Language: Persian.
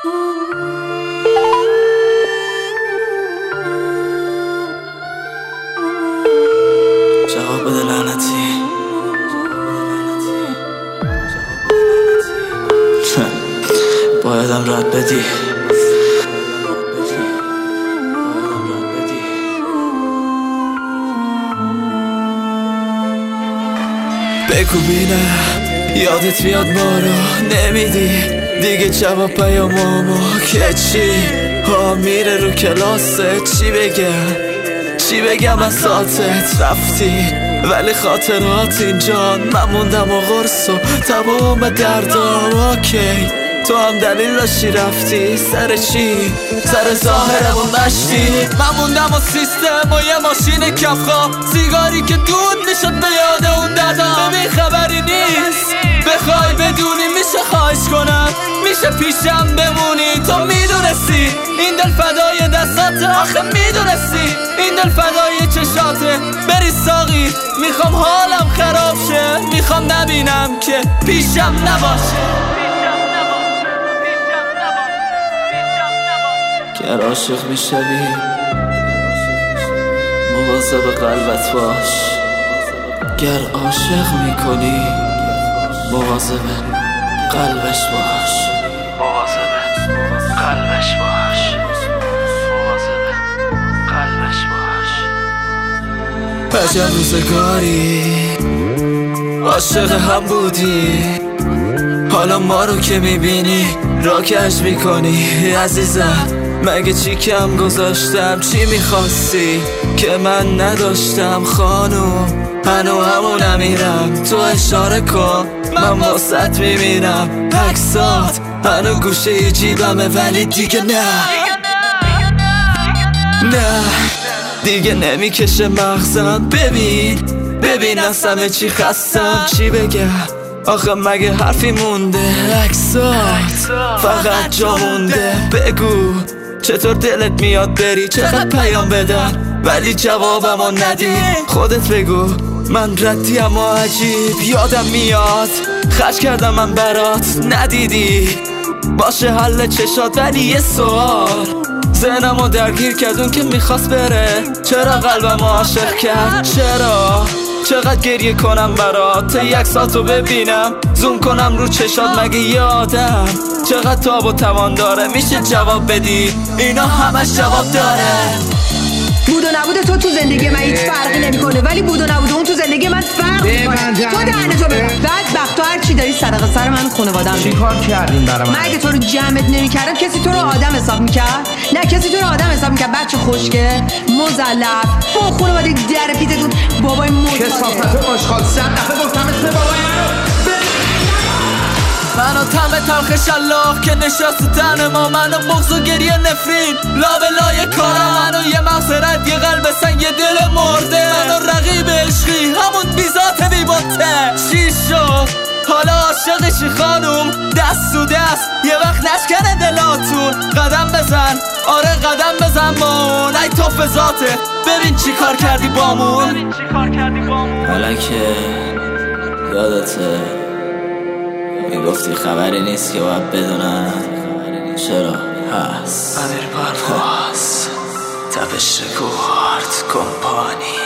جواب بده لعنتی. بایدم رد بدی. بگو بینم یادت میاد ما رو نمیدی دیگه جواب پیامامو که چی ها میره رو کلاست چی بگم از ساعتت رفتی ولی خاطرات اینجا من موندم و غرص و تمام دردا اوکی تو هم دلیل داشتی رفتی سر چی؟ سر ظاهرم و مشتی من موندم و سیستم و یه ماشین کفخا سیگاری که دود میشد به یاد اون ددا ببین خبری نیست بخوای بدونی میشه خواهش کنم میشه پیشم بمونی تو میدونستی این دل فدای دستاته آخه میدونستی این دل فدای چشاته بری ساقی میخوام حالم خراب شه میخوام نبینم که پیشم نباشه گر عاشق میشوی مواظب قلبت باش گر عاشق میکنی مواظب قلبش باش مواظب قلبش باش مواظب قلبش باش عجب روزگاری عاشق هم بودی حالا ما رو که میبینی را کش میکنی عزیزم مگه چی کم گذاشتم چی میخواستی که من نداشتم خانوم هنو همون میرم تو اشاره کن من واسط میبینم عکسات هنو گوشه جیبمه ولی دیگه نه دیگه نمیکشه مغزم ببین از همه چی خستم چی بگم آخه مگه حرفی مونده عکسات فقط جا مونده بگو چطور دلت میاد بری چقدر پیام بدم ولی جوابمو ندی خودت بگو من ردی اما عجیب یادم میاد خرج کردم من برات ندیدی باشه حل چشات ولی یه سوال ذهنمو درگیر کرد اون که میخواست بره چرا قلبمو عاشق کرد چرا چقدر گریه کنم برات یک ساعتو ببینم زوم کنم رو چشات مگه یادم چقدر تاب و توان داره میشه جواب بدی اینا همش جواب داره بود و نبود تو زندگی من هیچ فرقی نمیکنه ولی بود و نبود اون تو زندگی من فرق میکنه تو دهنتو ببند بدبخت تو هر چی داری صدقه سر من خانواده‌ام چی کار کردین برای من اگه تو رو جمعت نمیکردم کسی تو رو آدم حساب میکرد نه کسی تو رو آدم حساب میکرد بچه خوشگه مزلف با خانواده در پیتتون بابای موتاده کثافت آشغال 100 دفعه گفتم اسم بابای منو تم تلخ شلاق که نشست تن ما منو بغض و گریه نفرین لابلای کارم منو یه مغزرت یه قلب سنگ یه دل مرده منو رقیب عشقی همون بیزات بیباته چی شد حالا عاشقشی خانوم دست تو دست یه وقت نشکنه دلاتون قدم بزن آره قدم بزن با اون ای توف ذاته ببین چی کار کردی بامون حالا که یادته میگفتی خبری نیست که باید بدونم چرا هست امیر پرواز تپش رکورد کمپانی